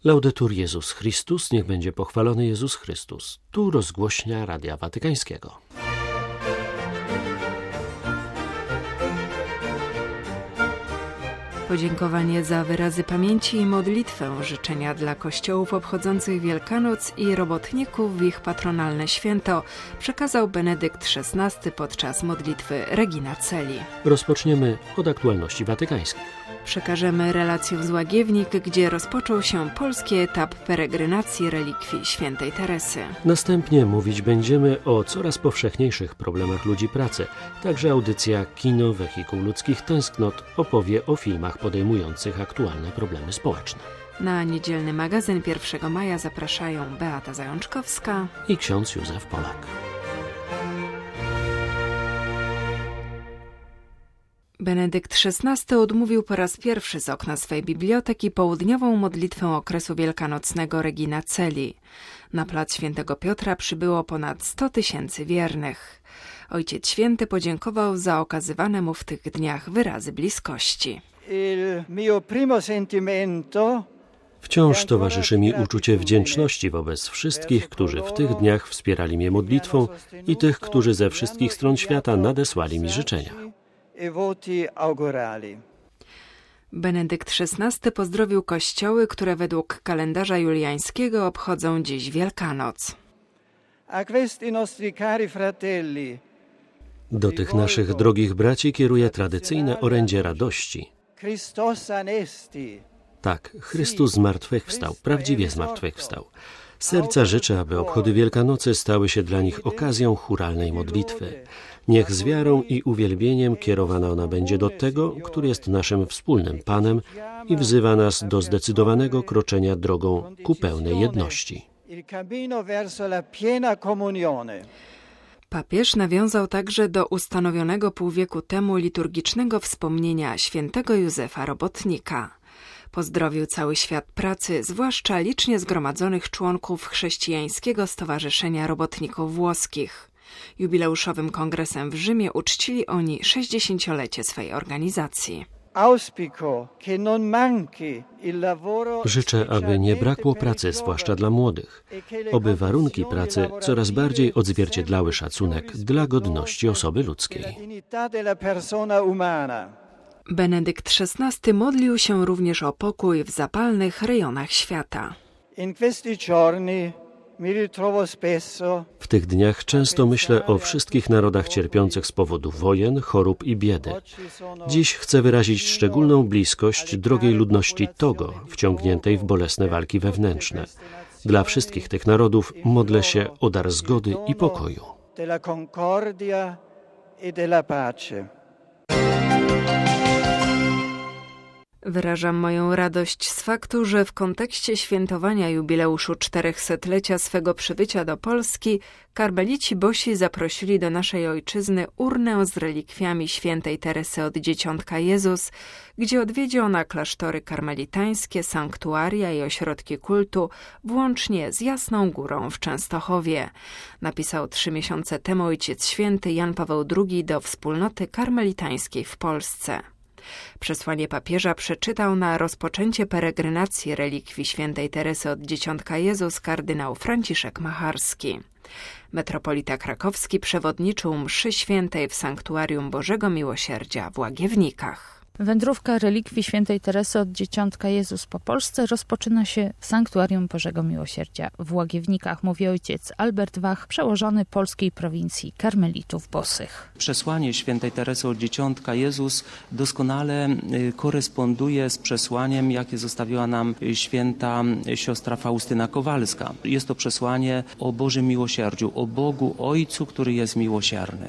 Laudetur Jezus Chrystus, niech będzie pochwalony Jezus Chrystus. Tu rozgłośnia Radia Watykańskiego. Podziękowanie za wyrazy pamięci i modlitwę, życzenia dla kościołów obchodzących Wielkanoc i robotników w ich patronalne święto przekazał Benedykt XVI podczas modlitwy Regina Coeli. Rozpoczniemy od aktualności watykańskich. Przekażemy relację z Łagiewnik, gdzie rozpoczął się polski etap peregrinacji relikwii świętej Teresy. Następnie mówić będziemy o coraz powszechniejszych problemach ludzi pracy. Także audycja Kino Wehikuł Ludzkich Tęsknot opowie o filmach podejmujących aktualne problemy społeczne. Na niedzielny magazyn 1 maja zapraszają Beata Zajączkowska i ksiądz Józef Polak. Benedykt XVI odmówił po raz pierwszy z okna swej biblioteki południową modlitwę okresu wielkanocnego Regina Coeli. Na plac Świętego Piotra przybyło ponad 100 000 wiernych. Ojciec Święty podziękował za okazywane mu w tych dniach wyrazy bliskości. Wciąż towarzyszy mi uczucie wdzięczności wobec wszystkich, którzy w tych dniach wspierali mnie modlitwą i tych, którzy ze wszystkich stron świata nadesłali mi życzenia. Benedykt XVI pozdrowił kościoły, które według kalendarza juliańskiego obchodzą dziś Wielkanoc. Do tych naszych drogich braci kieruję tradycyjne orędzie radości. Tak, Chrystus zmartwychwstał, prawdziwie zmartwychwstał. Serca życzę, aby obchody Wielkanocy stały się dla nich okazją chóralnej modlitwy. Niech z wiarą i uwielbieniem kierowana ona będzie do tego, który jest naszym wspólnym Panem i wzywa nas do zdecydowanego kroczenia drogą ku pełnej jedności. Papież nawiązał także do ustanowionego pół wieku temu liturgicznego wspomnienia świętego Józefa Robotnika. Pozdrowił cały świat pracy, zwłaszcza licznie zgromadzonych członków Chrześcijańskiego Stowarzyszenia Robotników Włoskich. Jubileuszowym kongresem w Rzymie uczcili oni 60-lecie swej organizacji. Życzę, aby nie brakło pracy, zwłaszcza dla młodych. Oby warunki pracy coraz bardziej odzwierciedlały szacunek dla godności osoby ludzkiej. Benedykt XVI modlił się również o pokój w zapalnych rejonach świata. W tych dniach często myślę o wszystkich narodach cierpiących z powodu wojen, chorób i biedy. Dziś chcę wyrazić szczególną bliskość drogiej ludności Togo, wciągniętej w bolesne walki wewnętrzne. Dla wszystkich tych narodów modlę się o dar zgody i pokoju. Wyrażam moją radość z faktu, że w kontekście świętowania jubileuszu 400-lecia swego przybycia do Polski karmelici bosi zaprosili do naszej ojczyzny urnę z relikwiami świętej Teresy od Dzieciątka Jezus, gdzie odwiedzi ona klasztory karmelitańskie, sanktuaria i ośrodki kultu, włącznie z Jasną Górą w Częstochowie. Napisał 3 miesiące temu Ojciec Święty Jan Paweł II do wspólnoty karmelitańskiej w Polsce. Przesłanie papieża przeczytał na rozpoczęcie peregrinacji relikwii świętej Teresy od Dzieciątka Jezus kardynał Franciszek Macharski. Metropolita krakowski przewodniczył mszy świętej w Sanktuarium Bożego Miłosierdzia w Łagiewnikach. Wędrówka relikwii świętej Teresy od Dzieciątka Jezus po Polsce rozpoczyna się w Sanktuarium Bożego Miłosierdzia w Łagiewnikach, mówi ojciec Albert Wach, przełożony polskiej prowincji karmelitów bosych. Przesłanie świętej Teresy od Dzieciątka Jezus doskonale koresponduje z przesłaniem, jakie zostawiła nam święta siostra Faustyna Kowalska. Jest to przesłanie o Bożym miłosierdziu, o Bogu Ojcu, który jest miłosierny.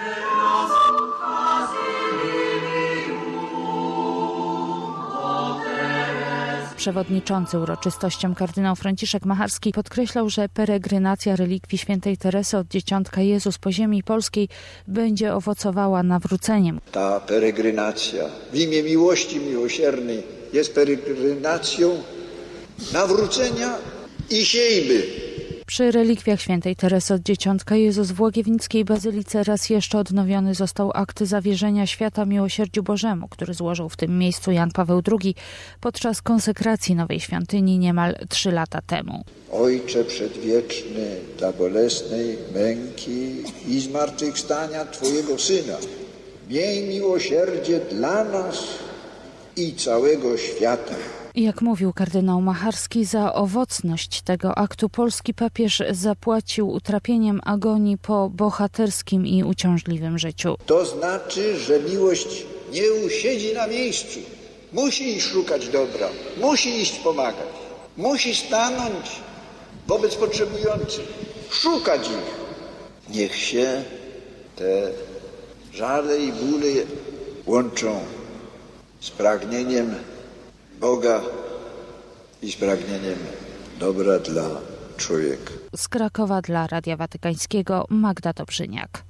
Przewodniczący uroczystościom kardynał Franciszek Macharski podkreślał, że peregrinacja relikwii świętej Teresy od Dzieciątka Jezus po ziemi polskiej będzie owocowała nawróceniem. Ta peregrinacja w imię miłości miłosiernej jest peregrinacją nawrócenia i siejby. Przy relikwiach świętej Teresy od Dzieciątka Jezus w Łagiewnickiej Bazylice raz jeszcze odnowiony został akt zawierzenia świata miłosierdziu Bożemu, który złożył w tym miejscu Jan Paweł II podczas konsekracji nowej świątyni niemal 3 lata temu. Ojcze przedwieczny, dla bolesnej męki i zmartwychwstania Twojego Syna, miej miłosierdzie dla nas i całego świata. Jak mówił kardynał Macharski, za owocność tego aktu polski papież zapłacił utrapieniem agonii po bohaterskim i uciążliwym życiu. To znaczy, że miłość nie usiedzi na miejscu. Musi iść szukać dobra, musi iść pomagać, musi stanąć wobec potrzebujących, szukać ich. Niech się te żale i bóle łączą z pragnieniem Boga i z pragnieniem dobra dla człowieka. Z Krakowa dla Radia Watykańskiego Magda Dobrzyniak.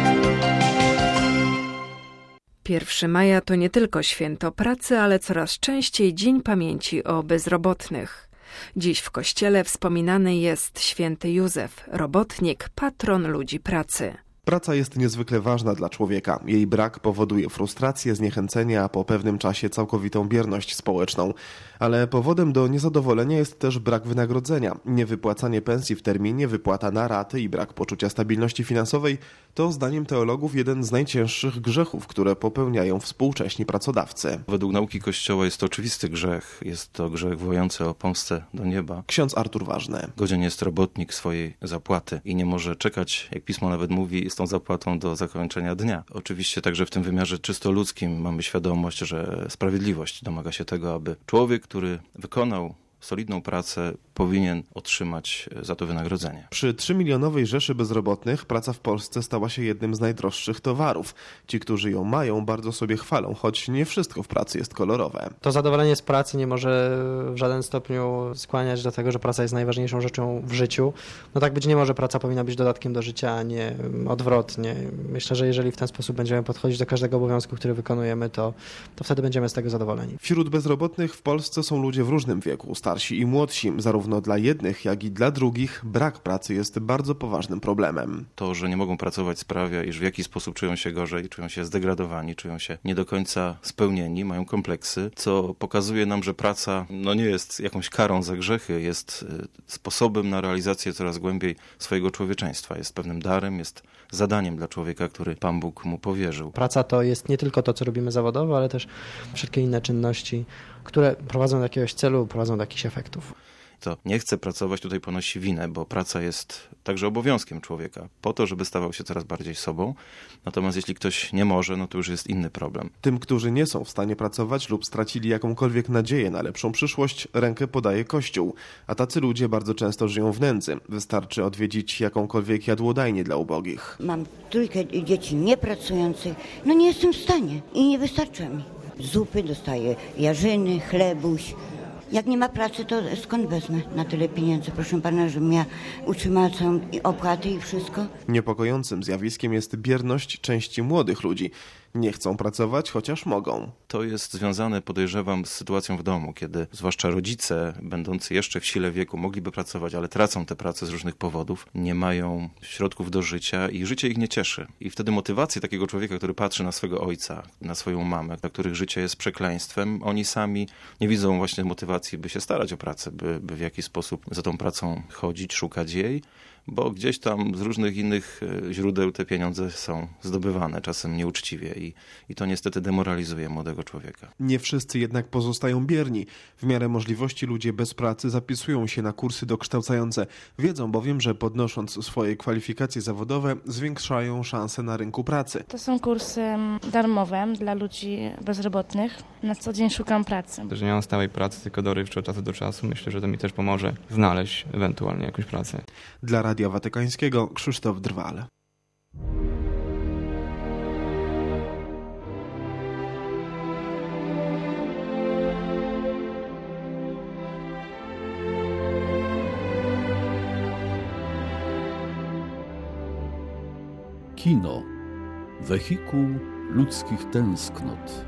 1 maja to nie tylko święto pracy, ale coraz częściej Dzień Pamięci o Bezrobotnych. Dziś w kościele wspominany jest święty Józef, robotnik, patron ludzi pracy. Praca jest niezwykle ważna dla człowieka. Jej brak powoduje frustrację, zniechęcenie, a po pewnym czasie całkowitą bierność społeczną. Ale powodem do niezadowolenia jest też brak wynagrodzenia. Niewypłacanie pensji w terminie, wypłata na raty i brak poczucia stabilności finansowej to zdaniem teologów jeden z najcięższych grzechów, które popełniają współcześni pracodawcy. Według nauki Kościoła jest to oczywisty grzech. Jest to grzech wołający o pomstę do nieba. Ksiądz Artur Ważny. Godzien jest robotnik swojej zapłaty i nie może czekać, jak Pismo nawet mówi, z tą zapłatą do zakończenia dnia. Oczywiście także w tym wymiarze czysto ludzkim mamy świadomość, że sprawiedliwość domaga się tego, aby człowiek, który wykonał solidną pracę, powinien otrzymać za to wynagrodzenie. Przy 3-milionowej rzeszy bezrobotnych praca w Polsce stała się jednym z najdroższych towarów. Ci, którzy ją mają, bardzo sobie chwalą, choć nie wszystko w pracy jest kolorowe. To zadowolenie z pracy nie może w żaden stopniu skłaniać do tego, że praca jest najważniejszą rzeczą w życiu. No tak być nie może, praca powinna być dodatkiem do życia, a nie odwrotnie. Myślę, że jeżeli w ten sposób będziemy podchodzić do każdego obowiązku, który wykonujemy, to wtedy będziemy z tego zadowoleni. Wśród bezrobotnych w Polsce są ludzie w różnym wieku, starsi i młodsi. Zarówno dla jednych, jak i dla drugich brak pracy jest bardzo poważnym problemem. To, że nie mogą pracować, sprawia, iż w jakiś sposób czują się gorzej, czują się zdegradowani, czują się nie do końca spełnieni, mają kompleksy, co pokazuje nam, że praca nie jest jakąś karą za grzechy, jest sposobem na realizację coraz głębiej swojego człowieczeństwa. Jest pewnym darem, jest zadaniem dla człowieka, który Pan Bóg mu powierzył. Praca to jest nie tylko to, co robimy zawodowo, ale też wszelkie inne czynności, które prowadzą do jakiegoś celu, prowadzą do jakichś efektów. Kto nie chce pracować, tutaj ponosi winę, bo praca jest także obowiązkiem człowieka, po to, żeby stawał się coraz bardziej sobą. Natomiast jeśli ktoś nie może, to już jest inny problem. Tym, którzy nie są w stanie pracować lub stracili jakąkolwiek nadzieję na lepszą przyszłość, rękę podaje Kościół. A tacy ludzie bardzo często żyją w nędzy. Wystarczy odwiedzić jakąkolwiek jadłodajnię dla ubogich. Mam 3 dzieci niepracujących, nie jestem w stanie i nie wystarcza mi. Zupy dostaję, jarzyny, chlebuś. Jak nie ma pracy, to skąd wezmę na tyle pieniędzy, proszę pana, żebym ja utrzymała całą opłaty i wszystko? Niepokojącym zjawiskiem jest bierność części młodych ludzi. Nie chcą pracować, chociaż mogą. To jest związane, podejrzewam, z sytuacją w domu, kiedy zwłaszcza rodzice, będący jeszcze w sile wieku, mogliby pracować, ale tracą tę pracę z różnych powodów, nie mają środków do życia i życie ich nie cieszy. I wtedy motywacje takiego człowieka, który patrzy na swego ojca, na swoją mamę, dla których życie jest przekleństwem, oni sami nie widzą właśnie motywacji, by się starać o pracę, by w jakiś sposób za tą pracą chodzić, szukać jej, bo gdzieś tam z różnych innych źródeł te pieniądze są zdobywane, czasem nieuczciwie i to niestety demoralizuje młodego człowieka. Nie wszyscy jednak pozostają bierni. W miarę możliwości ludzie bez pracy zapisują się na kursy dokształcające. Wiedzą bowiem, że podnosząc swoje kwalifikacje zawodowe, zwiększają szanse na rynku pracy. To są kursy darmowe dla ludzi bezrobotnych. Na co dzień szukam pracy. Że nie mam stałej pracy, tylko dorywczo od czasu do czasu. Myślę, że to mi też pomoże znaleźć ewentualnie jakąś pracę. Dla Radia Watykańskiego Krzysztof Drwal. Kino. Wehikuł ludzkich tęsknot.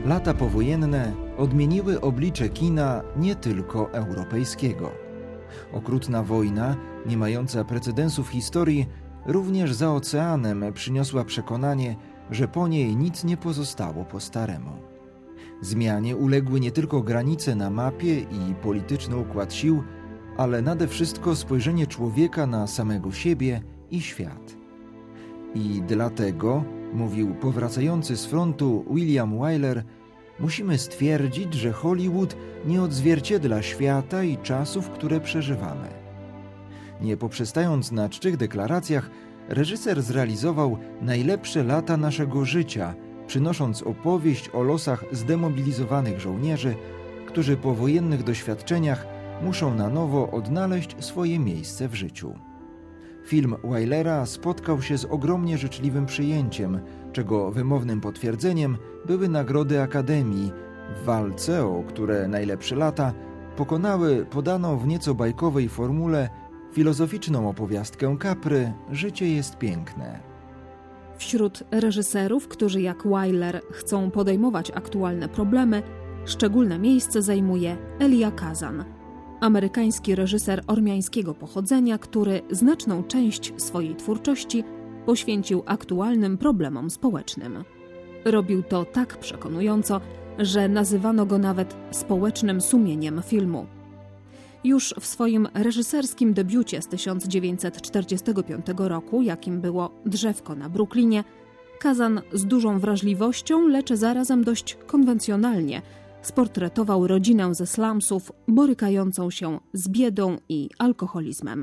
lata powojenne odmieniły oblicze kina nie tylko europejskiego. Okrutna wojna, nie mająca precedensu w historii, również za oceanem przyniosła przekonanie, że po niej nic nie pozostało po staremu. Zmianie uległy nie tylko granice na mapie i polityczny układ sił, ale nade wszystko spojrzenie człowieka na samego siebie i świat. I dlatego, mówił powracający z frontu William Wyler, musimy stwierdzić, że Hollywood nie odzwierciedla świata i czasów, które przeżywamy. Nie poprzestając na czczych deklaracjach, reżyser zrealizował najlepsze lata naszego życia, przynosząc opowieść o losach zdemobilizowanych żołnierzy, którzy po wojennych doświadczeniach muszą na nowo odnaleźć swoje miejsce w życiu. Film Wylera spotkał się z ogromnie życzliwym przyjęciem, czego wymownym potwierdzeniem były nagrody Akademii w walce, o które najlepsze lata pokonały podaną w nieco bajkowej formule filozoficzną opowiastkę Capry „Życie jest piękne”. Wśród reżyserów, którzy jak Wyler chcą podejmować aktualne problemy, szczególne miejsce zajmuje Elia Kazan, amerykański reżyser ormiańskiego pochodzenia, który znaczną część swojej twórczości poświęcił aktualnym problemom społecznym. Robił to tak przekonująco, że nazywano go nawet społecznym sumieniem filmu. Już w swoim reżyserskim debiucie z 1945 roku, jakim było Drzewko na Brooklynie, Kazan z dużą wrażliwością, lecz zarazem dość konwencjonalnie sportretował rodzinę ze slumsów borykającą się z biedą i alkoholizmem.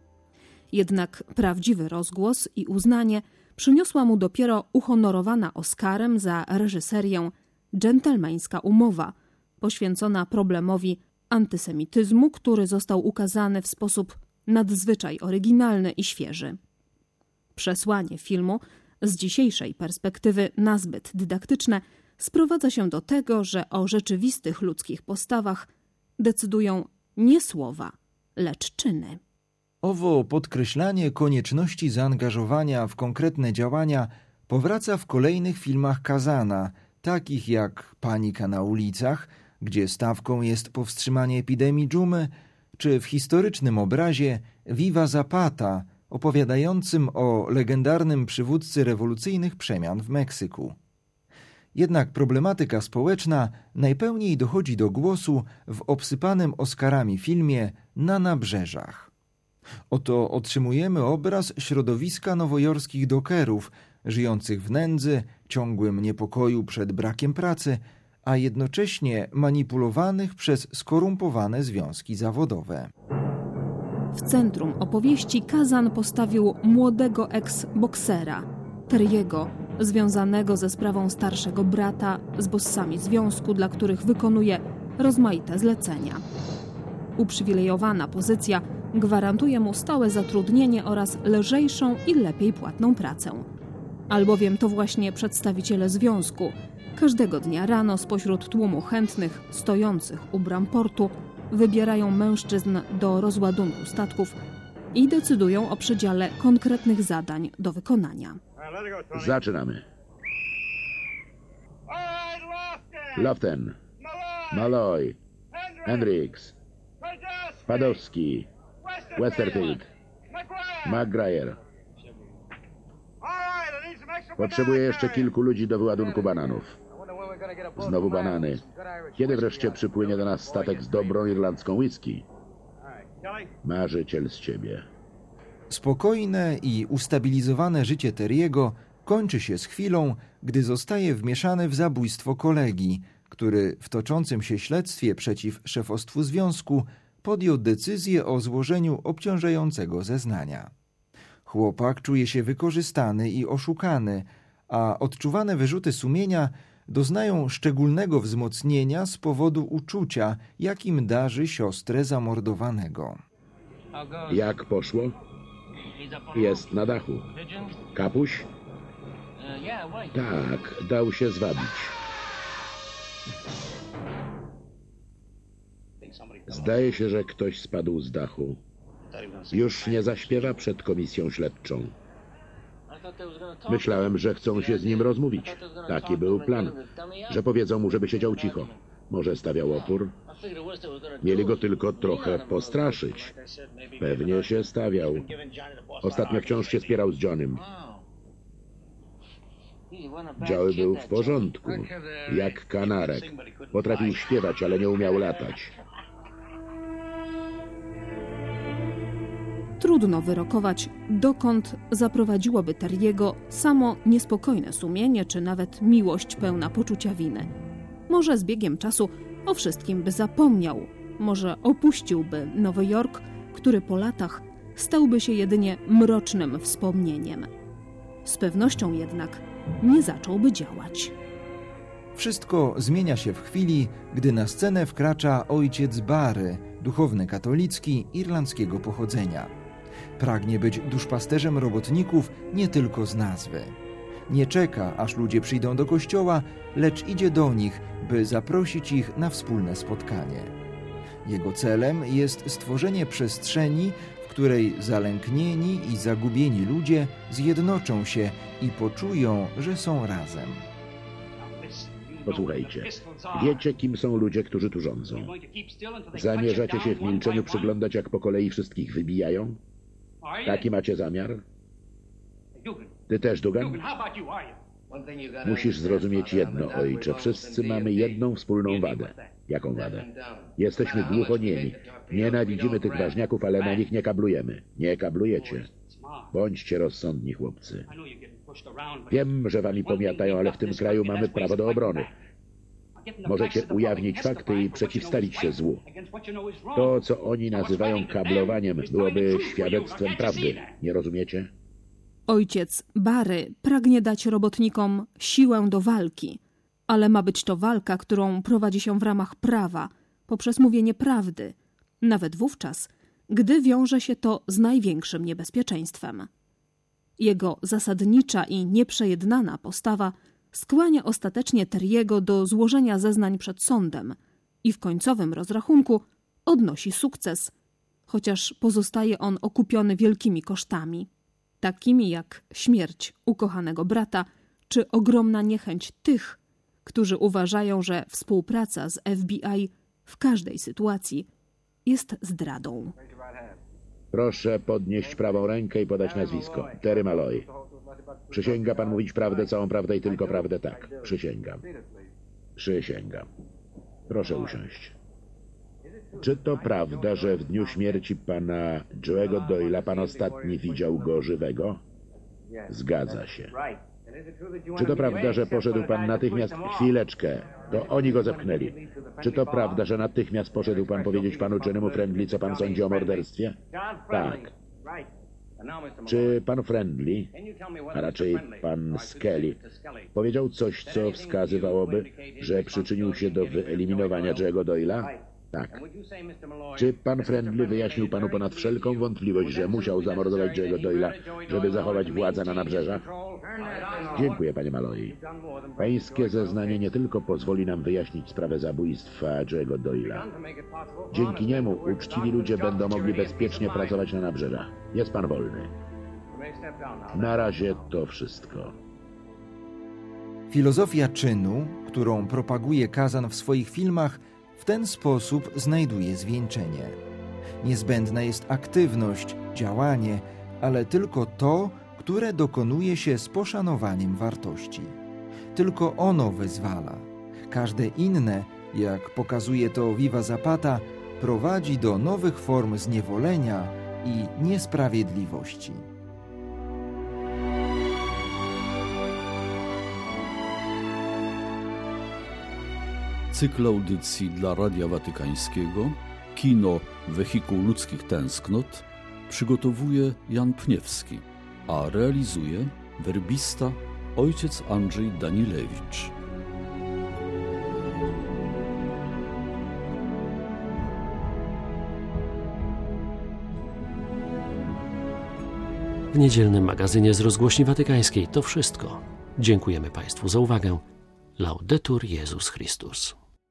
Jednak prawdziwy rozgłos i uznanie przyniosła mu dopiero uhonorowana Oscarem za reżyserię Dżentelmeńska umowa, poświęcona problemowi antysemityzmu, który został ukazany w sposób nadzwyczaj oryginalny i świeży. Przesłanie filmu, z dzisiejszej perspektywy nazbyt dydaktyczne, sprowadza się do tego, że o rzeczywistych ludzkich postawach decydują nie słowa, lecz czyny. Owo podkreślanie konieczności zaangażowania w konkretne działania powraca w kolejnych filmach Kazana, takich jak Panika na ulicach, gdzie stawką jest powstrzymanie epidemii dżumy, czy w historycznym obrazie Viva Zapata, opowiadającym o legendarnym przywódcy rewolucyjnych przemian w Meksyku. Jednak problematyka społeczna najpełniej dochodzi do głosu w obsypanym Oscarami filmie Na nabrzeżach. Oto otrzymujemy obraz środowiska nowojorskich dokerów, żyjących w nędzy, ciągłym niepokoju przed brakiem pracy, a jednocześnie manipulowanych przez skorumpowane związki zawodowe. W centrum opowieści Kazan postawił młodego eks-boksera, Terry'ego, związanego ze sprawą starszego brata z bossami związku, dla których wykonuje rozmaite zlecenia. Uprzywilejowana pozycja gwarantuje mu stałe zatrudnienie oraz lżejszą i lepiej płatną pracę. Albowiem to właśnie przedstawiciele związku każdego dnia rano spośród tłumu chętnych stojących u bram portu wybierają mężczyzn do rozładunku statków i decydują o przydziale konkretnych zadań do wykonania. Zaczynamy. Loften, Malloy, Hendricks, Padowski, Westerfield, McGrayer. Potrzebuję jeszcze kilku ludzi do wyładunku bananów. Znowu banany. Kiedy wreszcie przypłynie do nas statek z dobrą irlandzką whisky? Marzyciel z ciebie. Spokojne i ustabilizowane życie Terry'ego kończy się z chwilą, gdy zostaje wmieszany w zabójstwo kolegi, który w toczącym się śledztwie przeciw szefostwu związku podjął decyzję o złożeniu obciążającego zeznania. Chłopak czuje się wykorzystany i oszukany, a odczuwane wyrzuty sumienia doznają szczególnego wzmocnienia z powodu uczucia, jakim darzy siostrę zamordowanego. Jak poszło? Jest na dachu. Kapuś? Tak, dał się zwabić. Zdaje się, że ktoś spadł z dachu. Już nie zaśpiewa przed komisją śledczą. Myślałem, że chcą się z nim rozmówić. Taki był plan, że powiedzą mu, żeby siedział cicho. Może stawiał opór. Mieli go tylko trochę postraszyć. Pewnie się stawiał. Ostatnio wciąż się spierał z Johnem. Joey był w porządku, jak kanarek. Potrafił śpiewać, ale nie umiał latać. Trudno wyrokować, dokąd zaprowadziłoby Terry'ego samo niespokojne sumienie, czy nawet miłość pełna poczucia winy. Może z biegiem czasu o wszystkim by zapomniał. Może opuściłby Nowy Jork, który po latach stałby się jedynie mrocznym wspomnieniem. Z pewnością jednak nie zacząłby działać. Wszystko zmienia się w chwili, gdy na scenę wkracza ojciec Barry, duchowny katolicki irlandzkiego pochodzenia. Pragnie być duszpasterzem robotników nie tylko z nazwy. Nie czeka, aż ludzie przyjdą do kościoła, lecz idzie do nich, by zaprosić ich na wspólne spotkanie. Jego celem jest stworzenie przestrzeni, w której zalęknieni i zagubieni ludzie zjednoczą się i poczują, że są razem. Posłuchajcie, wiecie, kim są ludzie, którzy tu rządzą. Zamierzacie się w milczeniu przyglądać, jak po kolei wszystkich wybijają? Taki macie zamiar? Ty też, Dugan? Musisz zrozumieć jedno, ojcze. Wszyscy mamy jedną wspólną wadę. Jaką wadę? Jesteśmy głuchoniemi. Nienawidzimy tych ważniaków, ale na nich nie kablujemy. Nie kablujecie. Bądźcie rozsądni, chłopcy. Wiem, że wami pomiatają, ale w tym kraju mamy prawo do obrony. Możecie ujawnić fakty i przeciwstawić się złu. To, co oni nazywają kablowaniem, byłoby świadectwem prawdy. Nie rozumiecie? Ojciec Barry pragnie dać robotnikom siłę do walki, ale ma być to walka, którą prowadzi się w ramach prawa, poprzez mówienie prawdy, nawet wówczas, gdy wiąże się to z największym niebezpieczeństwem. Jego zasadnicza i nieprzejednana postawa skłania ostatecznie Terry'ego do złożenia zeznań przed sądem i w końcowym rozrachunku odnosi sukces, chociaż pozostaje on okupiony wielkimi kosztami, takimi jak śmierć ukochanego brata czy ogromna niechęć tych, którzy uważają, że współpraca z FBI w każdej sytuacji jest zdradą. Proszę podnieść prawą rękę i podać nazwisko. Terry Malloy. Przysięga pan mówić prawdę, całą prawdę i tylko prawdę? Tak. Przysięgam. Przysięgam. Proszę usiąść. Czy to prawda, że w dniu śmierci pana Joe'ego Doyle'a pan ostatni widział go żywego? Zgadza się. Czy to prawda, że poszedł pan natychmiast... Chwileczkę. To oni go zepchnęli. Czy to prawda, że natychmiast poszedł pan powiedzieć panu Johnny'emu Friendly, co pan sądzi o morderstwie? Tak. Czy pan Friendly, a raczej pan Skelly, powiedział coś, co wskazywałoby, że przyczynił się do wyeliminowania Joe'ego Doyle'a? Tak. Czy pan Friendly wyjaśnił panu ponad wszelką wątpliwość, że musiał zamordować Joe'ego Doyle'a, żeby zachować władzę na nabrzeżach? Dziękuję, panie Malloy. Pańskie zeznanie nie tylko pozwoli nam wyjaśnić sprawę zabójstwa Joe'ego Doyle'a. Dzięki niemu uczciwi ludzie będą mogli bezpiecznie pracować na nabrzeżach. Jest pan wolny. Na razie to wszystko. Filozofia czynu, którą propaguje Kazan w swoich filmach, w ten sposób znajduje zwieńczenie. Niezbędna jest aktywność, działanie, ale tylko to, które dokonuje się z poszanowaniem wartości. Tylko ono wyzwala. Każde inne, jak pokazuje to Viva Zapata, prowadzi do nowych form zniewolenia i niesprawiedliwości. Cykl audycji dla Radia Watykańskiego Kino Wehikuł Ludzkich Tęsknot przygotowuje Jan Pniewski, a realizuje werbista ojciec Andrzej Danilewicz. W niedzielnym magazynie z Rozgłośni Watykańskiej to wszystko. Dziękujemy Państwu za uwagę. Laudetur Jezus Chrystus.